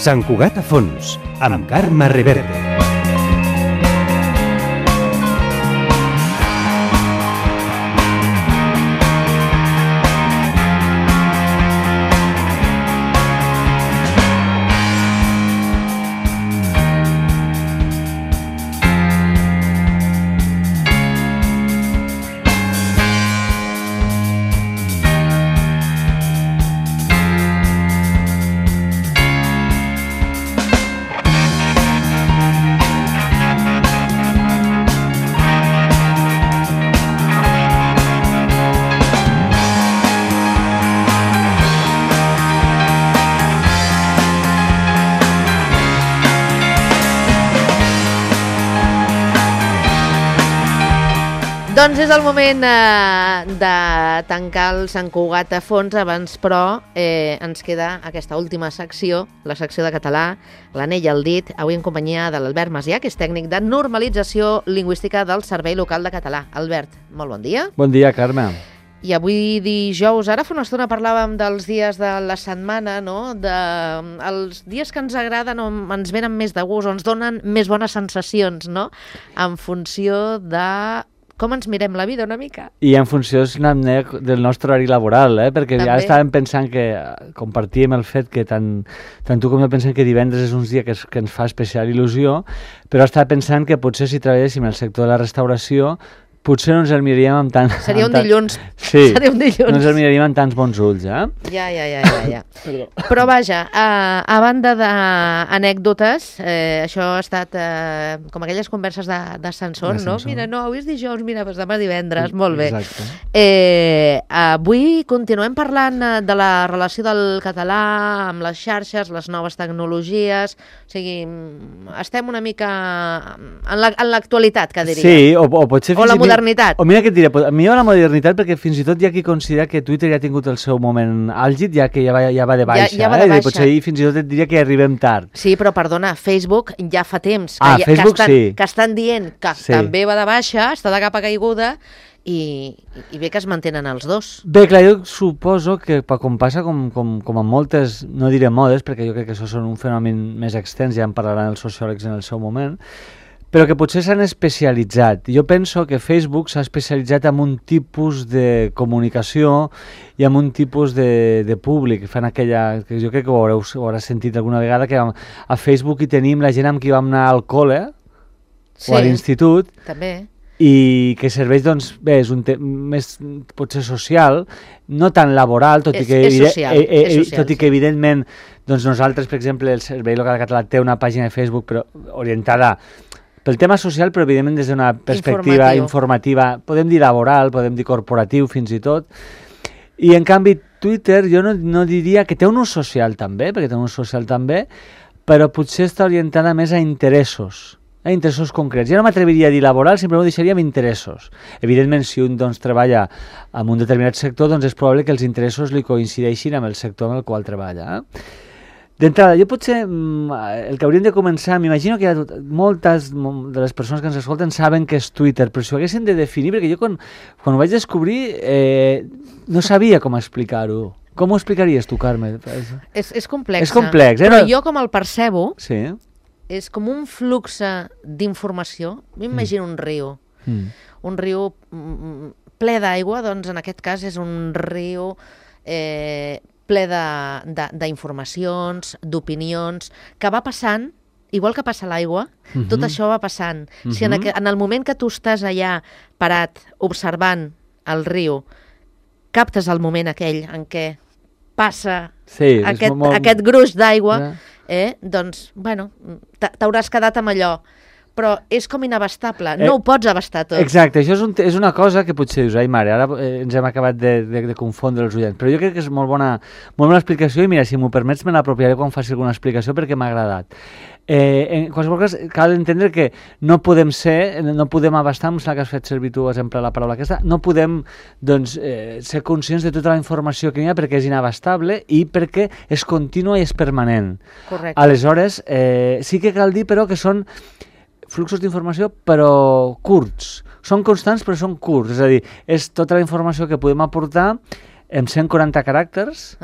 Sant Cugat a fons, amb Carme Reverte. Doncs és el moment de tancar el Sant Cugat a fons. Abans, però, ens queda aquesta última secció, la secció de català, l'anell al dit, avui en companyia de l'Albert Macià, que és tècnic de normalització lingüística del Servei Local de Català. Albert, molt bon dia. Bon dia, Carme. I avui dijous, ara fa una estona parlàvem dels dies de la setmana, no? Els dies que ens agraden o ens venen més de gust o ens donen més bones sensacions, no? En funció de com ens mirem la vida una mica. I en funció del nostre horari laboral, perquè també. Ja estàvem pensant que compartíem el fet que tant tu com jo pensem que divendres és un dia que ens fa especial il·lusió, però estava pensant que potser si treballéssim en el sector de la restauració potser no ens el miraríem amb tant... Seria un dilluns. Sí, seria un dilluns. No ens el miraríem amb tants bons ulls, Ja. Però vaja, a banda d'anècdotes, això ha estat com aquelles converses d'ascensor, no? Mira, no, avui és dijous, mira, doncs demà divendres, molt bé. Exacte. Avui continuem parlant de la relació del català amb les xarxes, les noves tecnologies, o sigui, estem una mica en l'actualitat, que diria. Sí, o potser fins o la modernitat. O mira què et diré, millor la modernitat, perquè fins i tot hi ha qui considera que Twitter ja ha tingut el seu moment àlgid, ja que ja va de baixa. Ja va de baixa. Potser fins i tot et diria que arribem tard. Sí, però perdona, Facebook ja fa temps que estan dient que també va de baixa, està de capa caiguda, i bé que es mantenen els dos. Bé, clar, jo suposo que com passa com amb moltes, no diré modes, perquè jo crec que això són un fenomen més extens, ja en parlaran els sociòlegs en el seu moment, però que potser s'han especialitzat. Jo penso que Facebook s'ha especialitzat en un tipus de comunicació i en un tipus de públic. Fan aquella, que jo crec que ho hauràs sentit alguna vegada, que a Facebook hi tenim la gent amb qui vam anar al col·le o a l'institut, també. I que serveix, doncs, bé, és un més potser social, no tan laboral, tot i que evidentment doncs nosaltres, per exemple, el Servei Local Català té una pàgina de Facebook però orientada pel tema social, però evidentment des d'una perspectiva informativa, podem dir laboral, podem dir corporatiu fins i tot, i en canvi Twitter jo no diria que té un ús social també, perquè té un ús social també, però potser està orientada més a interessos concrets. Jo no m'atreviria a dir laboral, sempre ho deixaria amb interessos. Evidentment, si un doncs, treballa en un determinat sector, doncs és probable que els interessos li coincideixin amb el sector en el qual treballa. D'entrada, jo potser el que hauríem de començar, m'imagino que moltes de les persones que ens escolten saben què és Twitter, però si ho haguessin de definir, perquè jo quan ho vaig descobrir no sabia com explicar-ho. Com ho explicaries tu, Carme? És complex. És complex, però jo com el percebo, sí. És com un flux d'informació. M'imagino un riu. Un riu ple d'aigua, doncs en aquest cas és un riu ple d'informacions, d'opinions, que va passant, igual que passa l'aigua, tot això va passant. Si en el moment que tu estàs allà parat, observant el riu, captes el moment aquell en què passa aquest gruix d'aigua, doncs, bueno, t'hauràs quedat amb allò. Però és com inabastable, no ho pots abastar tot. Exacte, això és una cosa que potser dius, ai mare, ara ens hem acabat de confondre els oients, però jo crec que és molt bona explicació, i mira, si m'ho permets me l'apropiaré quan faci alguna explicació perquè m'ha agradat. En qualsevol cas, cal entendre que no podem abastar, em sembla que has fet servir tu, exemple, la paraula aquesta, no podem doncs, ser conscients de tota la informació que hi ha perquè és inabastable i perquè és contínua i és permanent. Correcte. Aleshores, sí que cal dir, però, que són fluxos d'informació, però curts. Són constants, però són curts. És a dir, és tota la informació que podem aportar en 140 caràcters,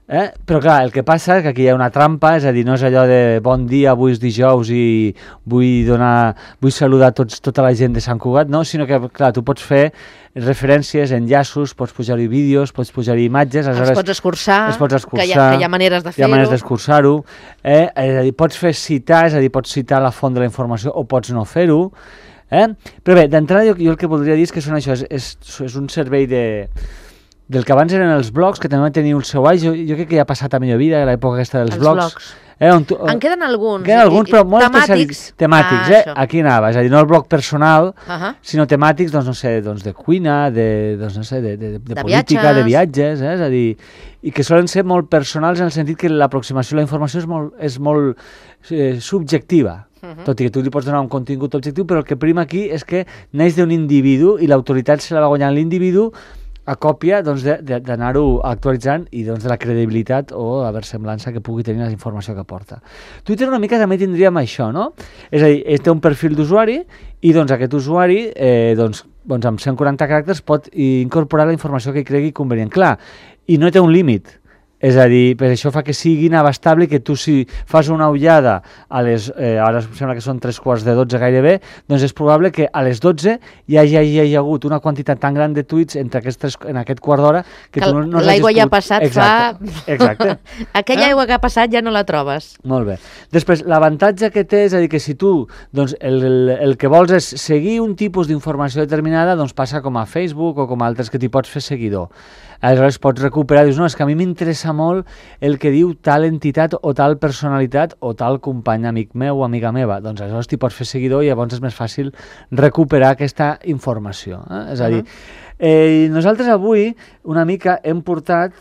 Però clar, el que passa és que aquí hi ha una trampa, és a dir, no és allò de bon dia, avui és dijous i vull saludar tota la gent de Sant Cugat, no? Sinó que, clar, tu pots fer referències, enllaços, pots pujar-hi vídeos, pots pujar-hi imatges... Els pots escurçar, que hi ha maneres de fer-ho. Hi ha maneres d'escurçar-ho. És a dir, pots fer citar, és a dir, pots citar la font de la informació o pots no fer-ho. Però bé, d'entrada jo el que voldria dir és que són això, és un servei del que abans eren els blogs, que també van tenir el seu all. Jo crec que ja ha passat a millor vida, a l'època aquesta dels blogs. En queden alguns. Però molt temàtics. Aquí anava, és a dir, no el blog personal, sinó temàtics, doncs no sé, de cuina, de política, de viatges, és a dir, i que solen ser molt personals en el sentit que l'aproximació a la informació és molt subjectiva. Tot i que tu li pots donar un contingut objectiu, però el que prima aquí és que neix d'un individu i l'autoritat se la va guanyar l'individu a còpia d'anar-ho actualitzant i de la credibilitat o la versemblança que pugui tenir la informació que porta. Twitter una mica també tindríem això, no? És a dir, té un perfil d'usuari i aquest usuari amb 140 caràcters pot incorporar la informació que cregui convenient. Clar, i no té un límit. És a dir, per això fa que sigui inabastable i que tu si fas una ullada a les... ara em sembla que són 3:15 gairebé, doncs és probable que a les 12 hi hagi hagut una quantitat tan gran de tuits en aquest quart d'hora que tu no l'aigua ja ha passat Exacte. Aquella aigua que ha passat ja no la trobes. Molt bé. Després, l'avantatge que té és a dir que si tu el que vols és seguir un tipus d'informació determinada, doncs passa com a Facebook o com a altres que t'hi pots fer seguidor. Aleshores pots recuperar, dius, no, és que a mi m'interessa molt el que diu tal entitat o tal personalitat o tal company, amic meu o amiga meva. Doncs aleshores t'hi pots fer seguidor i llavors és més fàcil recuperar aquesta informació. És a dir, nosaltres avui una mica hem portat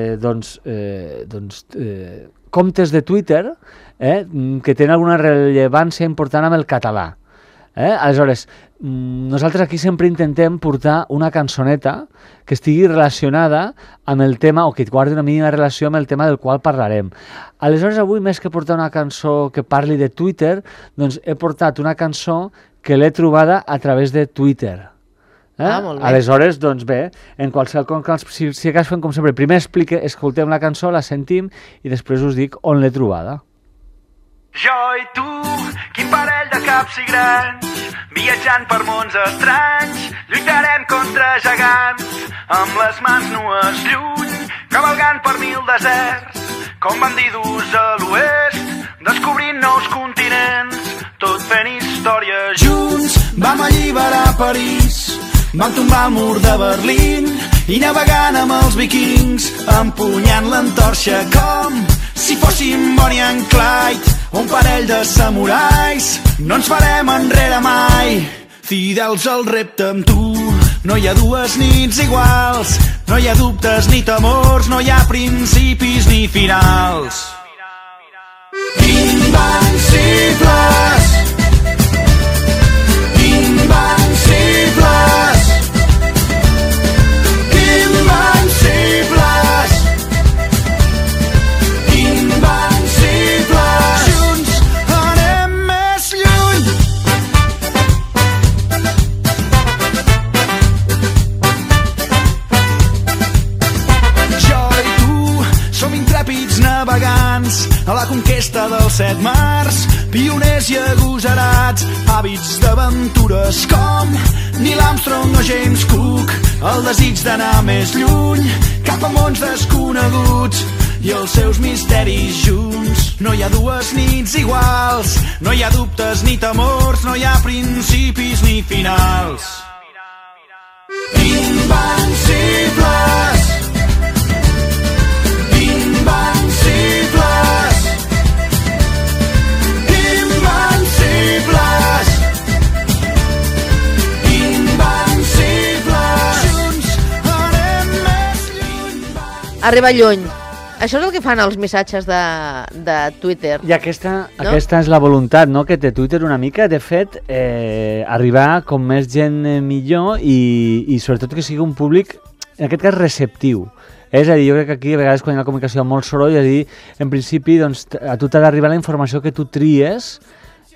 comptes de Twitter que tenen alguna rellevància important amb el català. Aleshores, nosaltres aquí sempre intentem portar una cançoneta que estigui relacionada amb el tema o que guardi una mínima relació amb el tema del qual parlarem. Aleshores, avui, més que portar una cançó que parli de Twitter, doncs he portat una cançó que l'he trobada a través de Twitter. Molt bé. Aleshores, doncs bé, en qualsevol cas, si acabes fent com sempre, primer escoltem la cançó, la sentim i després us dic on l'he trobada. Jo i tu, quin parell de caps i grans, viatjant per mons estranys, lluitarem contra gegants, amb les mans nues lluny, cavalgant per 1000 deserts, com bandidos a l'oest, descobrint nous continents, tot fent història junts. Vam alliberar París, vam tombar el mur de Berlín i navegant amb els vikings, empunyant l'antorxa com si fóssim Bonnie and Clyde, un parell de samurais. No ens farem enrere mai, fidels al repte amb tu. No hi ha dues nits iguals, no hi ha dubtes ni temors, no hi ha principis ni finals. Invencibles, invencibles, invencibles, invencibles. Junts anem més lluny. Jo i tu som intrèpids navegants a la conquesta dels 7 mars, pioners i agosarats, hàbits d'aventures com Neil Armstrong o James Cook, el desig d'anar més lluny, cap a mons desconeguts i els seus misteris junts. No hi ha dues nits iguals, no hi ha dubtes ni temors, no hi ha principis ni finals. Invencibles, invencibles, invencibles, invencibles. Junts anem més lluny. Arriba lluny. Això és el que fan els missatges de Twitter. I aquesta és la voluntat, no?, que té Twitter una mica, de fet, arribar com més gent millor i sobretot que sigui un públic, en aquest cas, receptiu. És a dir, jo crec que aquí a vegades quan hi ha la comunicació molt soroll, és a dir, en principi doncs, a tu t'ha d'arribar la informació que tu tries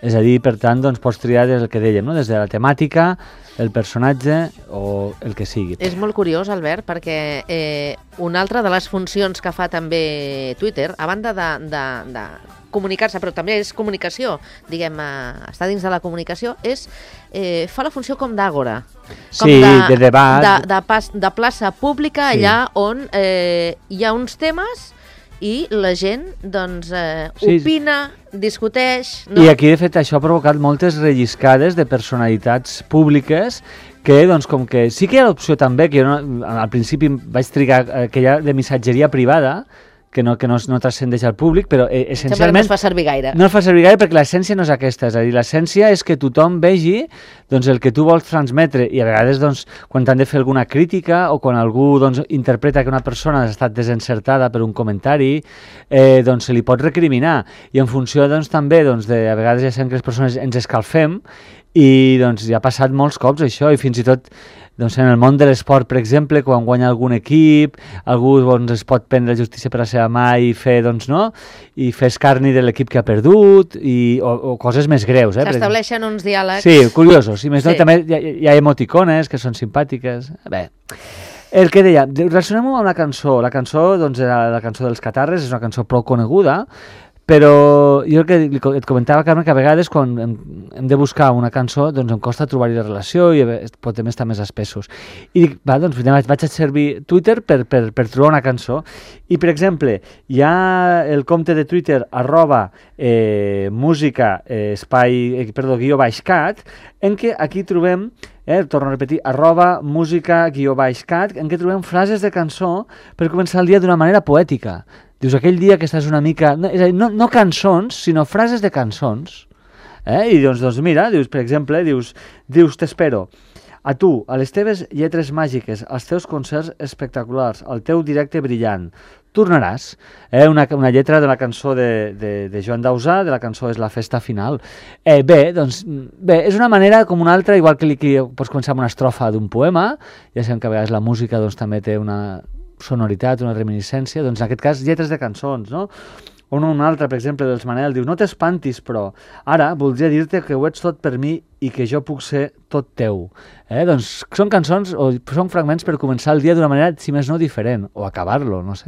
És a dir, per tant, doncs, pots triar des del que dèiem, no? Des de la temàtica, el personatge o el que sigui. És molt curiós, Albert, perquè una altra de les funcions que fa també Twitter, a banda de comunicar-se, però també és comunicació, diguem, està dins de la comunicació, fa la funció com d'àgora. Sí, de debat. De plaça pública, allà on hi ha uns temes i la gent, doncs, opina, discuteix... No? I aquí, de fet, això ha provocat moltes relliscades de personalitats públiques que, doncs, com que sí que hi ha l'opció també, que jo al principi vaig trigar aquella de missatgeria privada, que no transcendeix al públic, però essencialment... No es fa servir gaire. No es fa servir gaire perquè l'essència no és aquesta, és a dir, l'essència és que tothom vegi doncs, el que tu vols transmetre, i a vegades doncs, quan t'han de fer alguna crítica o quan algú doncs, interpreta que una persona ha estat desencertada per un comentari, doncs se li pot recriminar, i en funció doncs, també, doncs, a vegades ja sabem que les persones ens escalfem, i doncs ja ha passat molts cops això, i fins i tot doncs, en el món de l'esport, per exemple, quan guanya algun equip, algú doncs, es pot prendre la justícia per la seva mà i fer, doncs, no? I fer escarni de l'equip que ha perdut, o coses més greus. S'estableixen uns diàlegs. Sí, curiosos. I més no, també hi ha emoticones que són simpàtiques. Bé, el que deia, relacionem-ho amb la cançó. La cançó, doncs, la cançó dels Catarres, és una cançó prou coneguda, però jo et comentava, Carme, que a vegades quan hem de buscar una cançó doncs em costa trobar-hi la relació i podem estar més espessos. I dic, doncs vaig a servir Twitter per trobar una cançó. I, per exemple, hi ha el compte de Twitter @música _cat, en què aquí trobem, torno a repetir, @música _cat, en què trobem frases de cançó per començar el dia d'una manera poètica. Dius, aquell dia que estàs una mica... És a dir, no cançons, sinó frases de cançons. I doncs mira, dius, per exemple, dius, t'espero. A tu, a les teves lletres màgiques, als teus concerts espectaculars, al teu directe brillant. Tornaràs. Una lletra de la cançó de Joan Dausà, de la cançó És la festa final. Bé, és una manera com una altra, igual que pots començar amb una estrofa d'un poema, ja sabem que a vegades la música doncs, també té una sonoritat, una reminiscència, doncs en aquest cas lletres de cançons, no? O un altre, per exemple, dels Manel, diu, no t'espantis, però ara voldria dir-te que ho ets tot per mi i que jo puc ser tot teu. Doncs són cançons o són fragments per començar el dia d'una manera, si més no, diferent, o acabar-lo, no sé.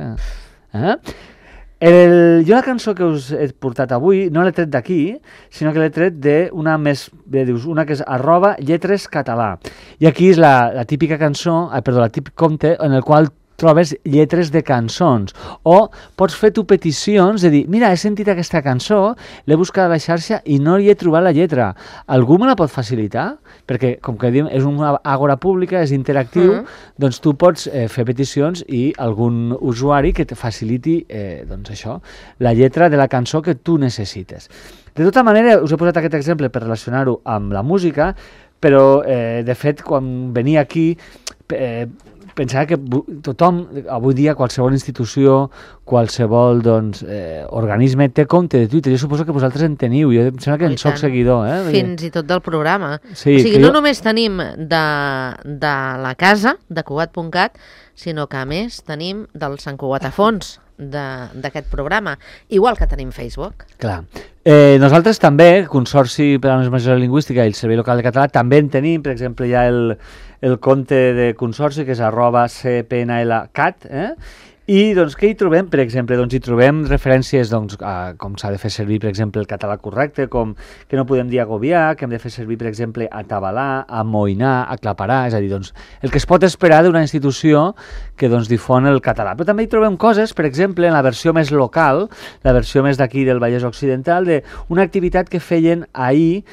Jo la cançó que us he portat avui no l'he tret d'aquí, sinó que l'he tret d'una més, dius, una que és @lletrescatalà. I aquí és la típica cançó, el típic compte en el qual trobes lletres de cançons, o pots fer tu peticions de dir, mira, he sentit aquesta cançó, l'he buscat a la xarxa i no hi he trobat la lletra. Algú me la pot facilitar? Perquè, com que diem, és una àgora pública, és interactiu, doncs tu pots fer peticions i algun usuari que te faciliti, doncs això, la lletra de la cançó que tu necessites. De tota manera, us he posat aquest exemple per relacionar-ho amb la música, però, de fet, quan venia aquí, pensava que tothom, avui dia, qualsevol institució, qualsevol organisme té compte de Twitter. Jo suposo que vosaltres en teniu, jo em sembla que en soc seguidor. Fins i tot del programa. Sí, o sigui, no només tenim de la casa, de Cugat.cat, sinó que a més tenim del Sant Cugat a fons d'aquest programa, igual que tenim Facebook. Clar. Nosaltres també, Consorci per a la Normalització Lingüística i el Servei Local de Català, també en tenim, per exemple, hi ha el compte de Consorci, que és @cpnlcat, i doncs què hi trobem? Per exemple, doncs hi trobem referències a com s'ha de fer servir, per exemple, el català correcte, com que no podem dir agobiar, que hem de fer servir, per exemple, atabalar, amoïnar, aclaparar, és a dir, doncs, el que es pot esperar d'una institució que doncs, difon el català. Però també hi trobem coses, per exemple, en la versió més local, la versió més d'aquí del Vallès Occidental, d'una activitat que feien ahir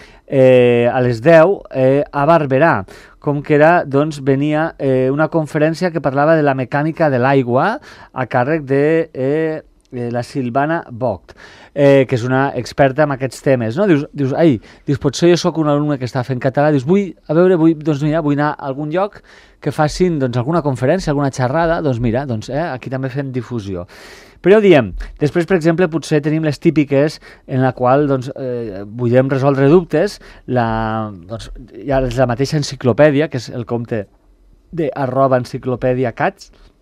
a les 10 a Barberà, com que era, doncs, venia una conferència que parlava de la mecànica de l'aigua a càrrec de la Silvana Vogt, que és una experta en aquests temes, no? Dius, potser jo sóc un alumne que està fent català, dius, vull anar a algun lloc que facin alguna conferència, alguna xerrada, doncs mira, aquí també fem difusió. Però ja ho diem, després, per exemple, potser tenim les típiques en la qual volem resoldre dubtes, hi ha la mateixa enciclopèdia, que és el compte de @enciclopèdiacats,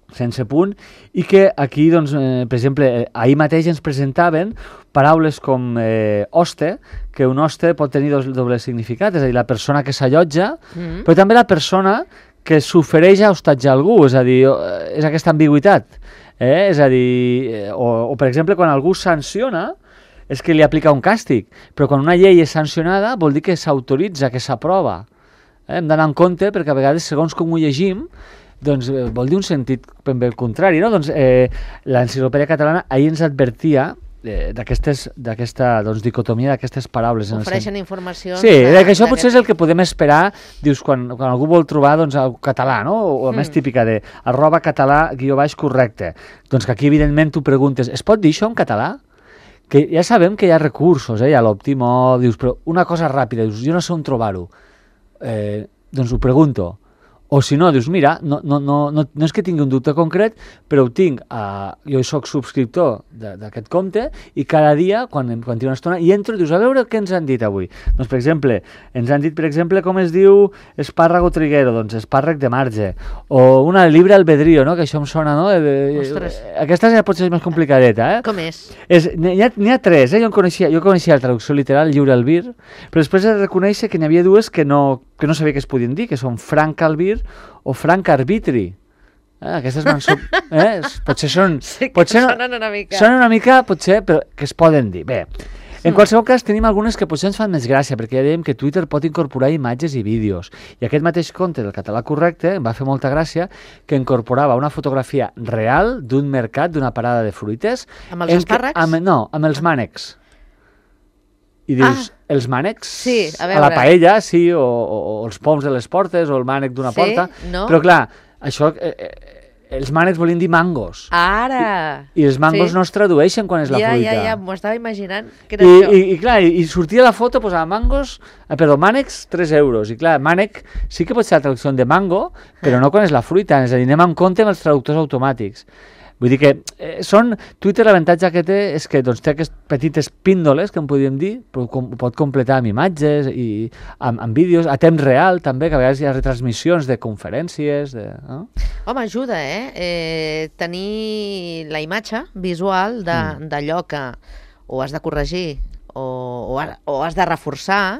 sense punt, i que aquí, doncs, per exemple, ahir mateix ens presentaven paraules com hoste, que un hoste pot tenir doble significat, és a dir, la persona que s'allotja, però també la persona que s'ofereix a hostatjar algú, és a dir, és aquesta ambigüitat. És a dir, o per exemple, quan algú sanciona, és que li aplica un càstig, però quan una llei és sancionada vol dir que s'autoritza, que s'aprova. Hem d'anar en compte perquè a vegades, segons com ho llegim, doncs vol dir un sentit ben bé el contrari, no? Doncs l'Enciclopèdia Catalana ahir ens advertia d'aquesta dicotomia d'aquestes paraules. Ofereixen informacions... Sí, que això potser és el que podem esperar, dius, quan algú vol trobar el català, no? O més típica de @català_correcte. Doncs que aquí, evidentment, tu preguntes, es pot dir això en català? Que ja sabem que hi ha recursos, hi ha l'Optimo, dius, però una cosa ràpida, dius, jo no sé on trobar-ho. Doncs ho pregunto. O si no, dius, mira, no és que tingui un dubte concret, però ho tinc, jo soc subscriptor d'aquest compte i cada dia, quan tinc una estona, i entro i dius, a veure què ens han dit avui. Doncs, per exemple, ens han dit, per exemple, com es diu espàrrego triguero, doncs espàrrec de marge, o una libre albedrío, no? Que això em sona, no? Aquesta ja pot ser més complicadeta, Com és? N'hi ha tres, jo coneixia la traducció literal, lliure albir, però després he de reconèixer que n'hi havia dues que no sabia que es podien dir, que són franc albir o franc arbitri. Aquestes potser són... Sí, que sonen una mica. Sonen una mica, potser, però que es poden dir. Bé, en qualsevol cas tenim algunes que potser ens fan més gràcia, perquè ja dèiem que Twitter pot incorporar imatges i vídeos. I aquest mateix compte del Català Correcte em va fer molta gràcia que incorporava una fotografia real d'un mercat, d'una parada de fruites. Amb els espàrrecs? No, amb els mànecs. I dius, els mànecs sí, a la paella, sí, o els poms de les portes, o el mànec d'una porta. No? Però clar, això, els mànecs volien dir mangos. Ara! I els mangos no es tradueixen quan és la fruita. Ja, m'ho estava imaginant que era això. I clar, i sortia la foto, posava mànecs 3 euros. I clar, mànec sí que pot ser la traducció de mango, però no quan és la fruita. És a dir, anem en compte amb els traductors automàtics. Vull dir que Twitter l'avantatge que té és que té aquestes petites píndoles, que en podríem dir, però ho pot completar amb imatges i amb vídeos, a temps real també, que a vegades hi ha retransmissions de conferències. No? Home, ajuda, tenir la imatge visual d'allò que o has de corregir o has de reforçar,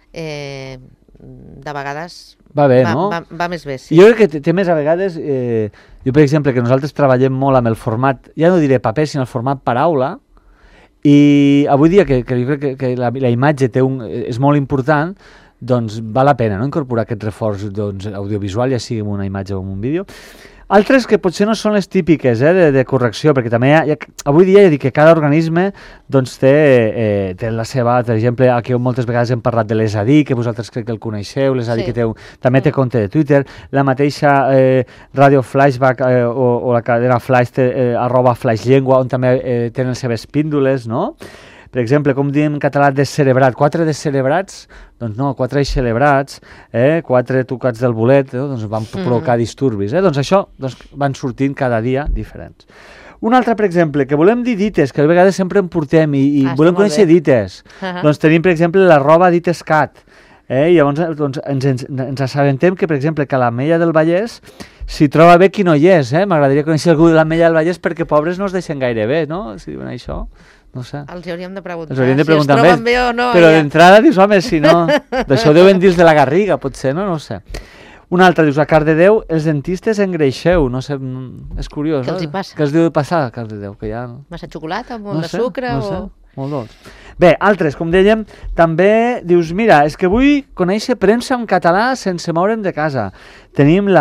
de vegades va bé, no? Va més bé, sí. Jo crec que té més a vegades... Jo, per exemple, que nosaltres treballem molt amb el format, ja no diré paper, sinó el format paraula, i avui dia que jo crec que la imatge és molt important, doncs val la pena, no?, incorporar aquest reforç audiovisual, ja sigui en una imatge o en un vídeo. Altres que potser no són les típiques de correcció, perquè també avui dia ja dic que cada organisme té la seva, per exemple, aquí moltes vegades hem parlat de l'ESADI, que vosaltres crec que el coneixeu, l'ESADI que també té compte de Twitter, la mateixa Ràdio Flashback o la cadena Flash @FlashLlengua, on també tenen les seves píndoles, no? Per exemple, com diem en català, descerebrat. 4 descerebrats? Doncs no, 4 eixelebrats, 4 tocats del bolet, doncs van provocar disturbis. Doncs això van sortint cada dia diferents. Un altre, per exemple, que volem dir dites, que a vegades sempre en portem i volem conèixer dites. Doncs tenim, per exemple, @DitesCat. I llavors ens assabentem que, per exemple, que a l'Ametlla del Vallès s'hi troba bé qui no hi és. M'agradaria conèixer algú de l'Ametlla del Vallès perquè pobres no es deixen gaire bé, no? Si diuen això... No sé. Els hauríem de preguntar, si es troben bé o no. Però d'entrada dius, home, si no... D'això deuen dir de la Garriga, potser, no? No sé. Un altre, dius, a Cardedeu, els dentistes engreixeu, no sé, és curiós, no? Què els hi passa? Què els diu de passar a Cardedeu? Que ja... Massa xocolata, molt de sucre o... Molt dolç. Bé, altres, com dèiem, també dius, mira, és que vull conèixer premsa en català sense moure'm de casa. Tenim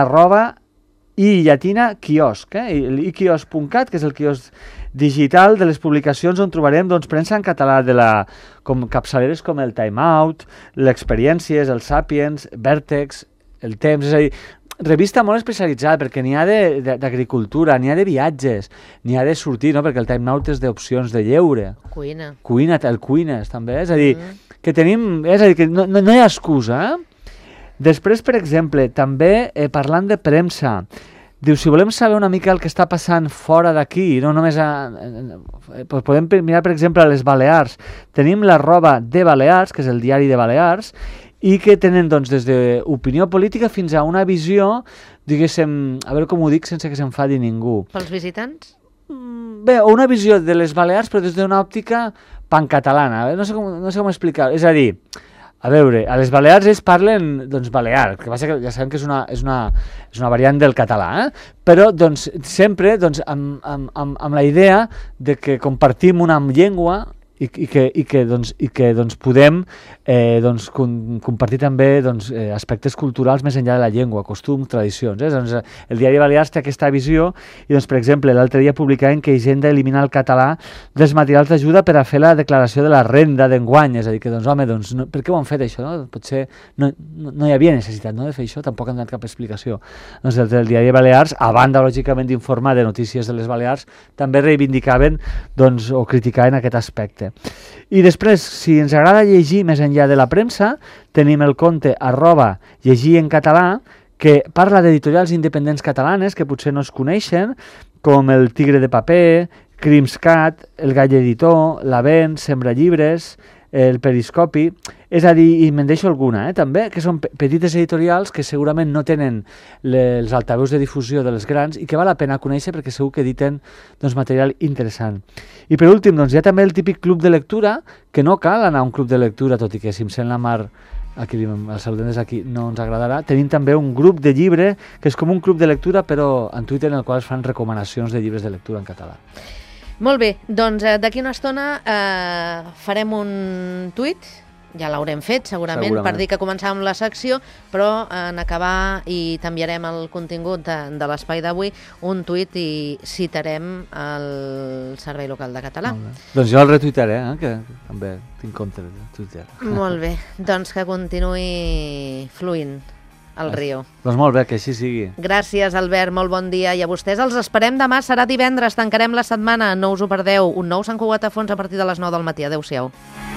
@i quiosc, iquiosc.cat, que és el quiosc digital de les publicacions on trobarem premsa en català com capçaleres com el Time Out, l'Experiències, el Sapiens, Vèrtex, el Temps, és a dir, revista molt especialitzada, perquè n'hi ha d'agricultura, n'hi ha de viatges, n'hi ha de sortir, no?, perquè el Time Out és d'opcions de lleure. Cuina. El Cuines, també, és a dir, que tenim, és a dir, que no hi ha excusa, Després, per exemple, també parlant de premsa, diu, si volem saber una mica el que està passant fora d'aquí, no només podem mirar, per exemple, a les Balears. Tenim l'@de Balears, que és el diari de Balears, i que tenen doncs, des d'opinió política fins a una visió, diguéssim, a veure com ho dic sense que s'enfadi ningú. Pels visitants? Bé, una visió de les Balears però des d'una òptica pancatalana, no sé com explicar, és a dir, a veure, a les Balears ells parlen doncs, balear, que passa que ja sabem que és una variant del català, però doncs, sempre doncs, amb la idea de que compartim una llengua i que podem compartir també aspectes culturals més enllà de la llengua, costums, tradicions. Doncs, el Diari Balears té aquesta visió i, doncs, per exemple, l'altre dia publicaven que Hisenda elimina el català dels materials d'ajuda per a fer la declaració de la renda d'enguany. És a dir, que, home, per què ho han fet això? No? Potser no hi havia necessitat de fer això, tampoc han donat cap explicació. Doncs el Diari Balears, a banda, lògicament, d'informar de notícies de les Balears, també reivindicaven o criticaven aquest aspecte. I després, si ens agrada llegir més enllà de la premsa, tenim el compte @llegir en català, que parla d'editorials independents catalanes que potser no es coneixen, com el Tigre de Paper, Crimscat, el Gall Editor, l'Avent, Sembra Llibres, el Periscopi, és a dir, i me'n deixo alguna, també, que són petites editorials que segurament no tenen els altaveus de difusió de les grans i que val la pena conèixer perquè segur que editen material interessant. I per últim, hi ha també el típic club de lectura, que no cal anar a un club de lectura, tot i que si em sent la mar, aquí el saludem des d'aquí, no ens agradarà. Tenim també un grup de llibre, que és com un club de lectura, però en Twitter, en el qual es fan recomanacions de llibres de lectura en català. Molt bé, doncs d'aquí una estona farem un tuit, ja l'haurem fet segurament, per dir que començàvem la secció, però en acabar i t'enviarem el contingut de l'espai d'avui, un tuit i citarem el Servei Local de Català. Doncs jo el retuitaré, que també tinc compte de Twitter. Molt bé, doncs que continuï fluint el riu. Doncs molt bé, que així sigui. Gràcies, Albert, molt bon dia. I a vostès els esperem demà, serà divendres, tancarem la setmana, no us ho perdeu. Un nou Sant Cugat a fons a partir de les 9 del matí. Adéu-siau.